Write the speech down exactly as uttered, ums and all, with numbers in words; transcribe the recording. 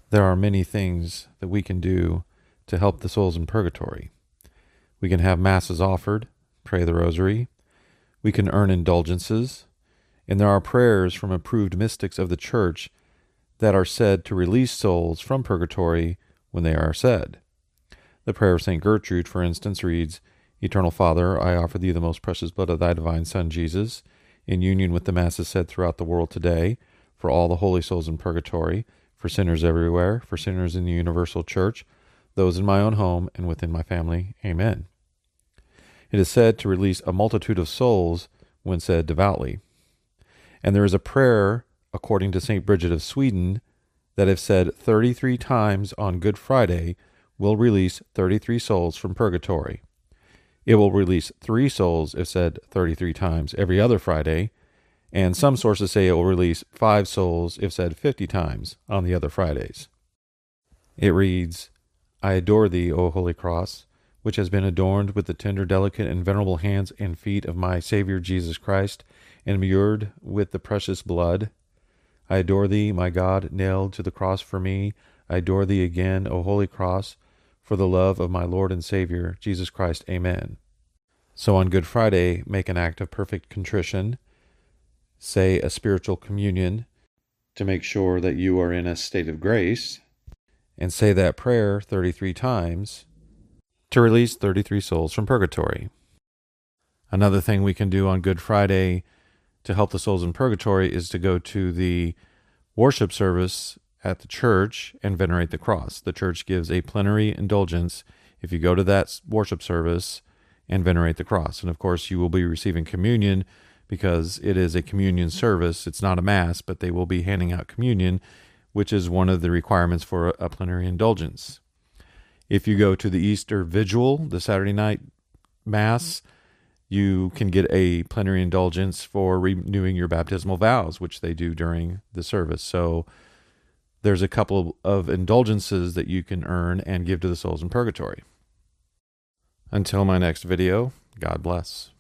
There are many things that we can do to help the souls in purgatory. We can have masses offered, pray the rosary, we can earn indulgences, and there are prayers from approved mystics of the Church that are said to release souls from purgatory when they are said. The prayer of Saint Gertrude, for instance, reads, Eternal Father, I offer thee the most precious blood of thy divine Son, Jesus, in union with the masses said throughout the world today, for all the holy souls in purgatory, for sinners everywhere, for sinners in the universal Church, those in my own home and within my family. Amen. It is said to release a multitude of souls when said devoutly. And there is a prayer, according to Saint Bridget of Sweden, that if said thirty-three times on Good Friday, will release thirty-three souls from purgatory. It will release three souls if said thirty-three times every other Friday, and some sources say it will release five souls if said fifty times on the other Fridays. It reads, I adore thee, O Holy Cross, which has been adorned with the tender, delicate, and venerable hands and feet of my Savior Jesus Christ, and immured with the precious blood. I adore thee, my God, nailed to the cross for me. I adore thee again, O Holy Cross, for the love of my Lord and Savior, Jesus Christ. Amen. So on Good Friday, make an act of perfect contrition, say a spiritual communion to make sure that you are in a state of grace, and say that prayer thirty-three times to release thirty-three souls from purgatory. Another thing we can do on Good Friday to help the souls in purgatory is to go to the worship service at the church and venerate the cross. The church gives a plenary indulgence if you go to that worship service and venerate the cross. And of course, you will be receiving communion because it is a communion service. It's not a mass, but they will be handing out communion, which is one of the requirements for a plenary indulgence. If you go to the Easter Vigil, the Saturday night Mass, you can get a plenary indulgence for renewing your baptismal vows, which they do during the service. So there's a couple of indulgences that you can earn and give to the souls in purgatory. Until my next video, God bless.